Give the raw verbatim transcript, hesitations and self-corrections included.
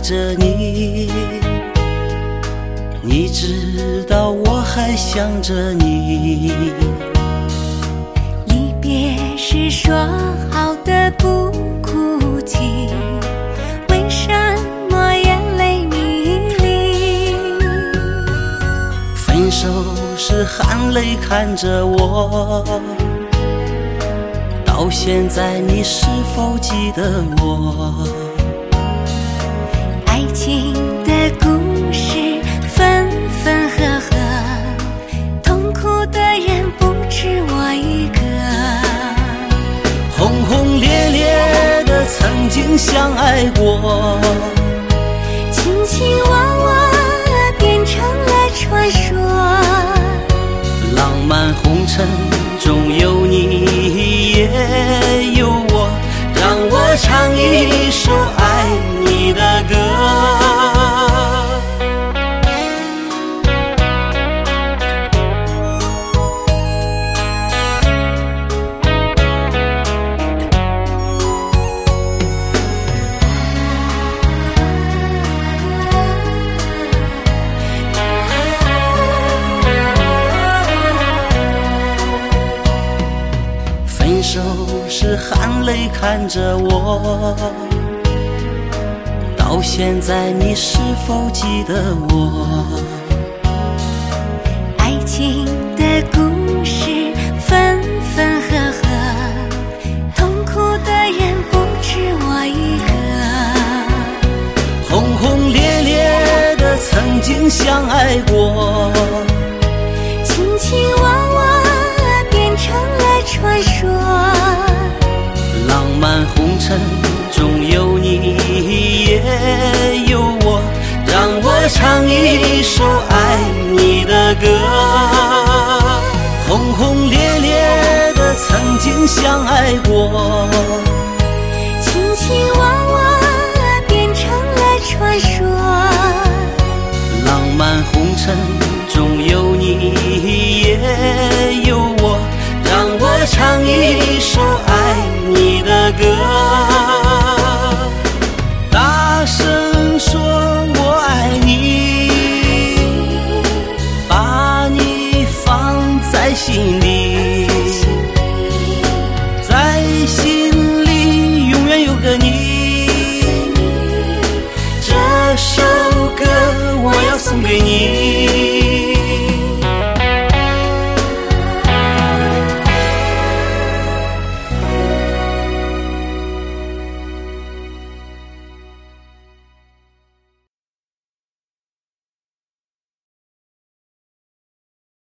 着你，你知道我还想着你。 离别时说好的不哭泣，为什么眼泪迷离？ 分手时含泪看着我，到现在你是否记得我？ 爱情的故事分分合合，痛苦的人不止我一个。 轰轰烈烈的曾经相爱过， 卿卿我我变成了传说。 浪漫红尘中有你也有我，让我唱一首爱你的歌。分手时含泪看着我，到现在你是否记得我？ 爱情的故事分分合合，痛苦的人不止我一个。 轰轰烈烈的曾经相爱过， 卿卿我我变成了传说。 浪漫红尘中有你也有我，让我唱一首爱你的歌。轰轰烈烈的曾经相爱过， 卿卿我我变成了传说。 浪漫红尘中有你也有我，让我唱一首爱你的歌。大声说我爱你，把你放在心里。